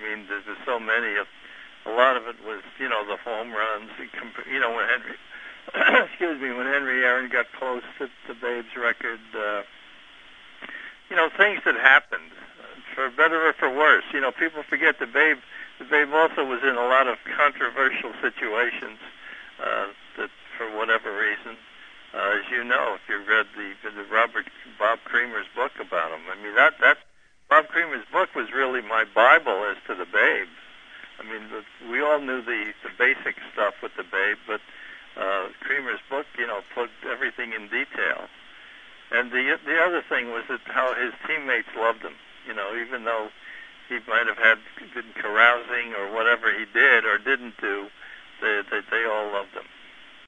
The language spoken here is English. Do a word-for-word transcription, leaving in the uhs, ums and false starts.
mean, there's, there's so many. Of, a lot of it was, you know, the home runs. You know, when Henry, excuse me, when Henry Aaron got close to the Babe's record, uh, you know, things that happened, for better or for worse. You know, people forget the Babe. The Babe also was in a lot of controversial situations uh, that, for whatever reason, uh, as you know, if you've read the, the Robert Bob Creamer's book about him. I mean, that that Bob Creamer's book was really my Bible as to the Babe. I mean, the, we all knew the, the basic stuff with the Babe, but uh, Creamer's book, you know, put everything in detail. And the the other thing was that how his teammates loved him. You know, even though he might have had been carousing or whatever he did or didn't do, they they, they all loved him.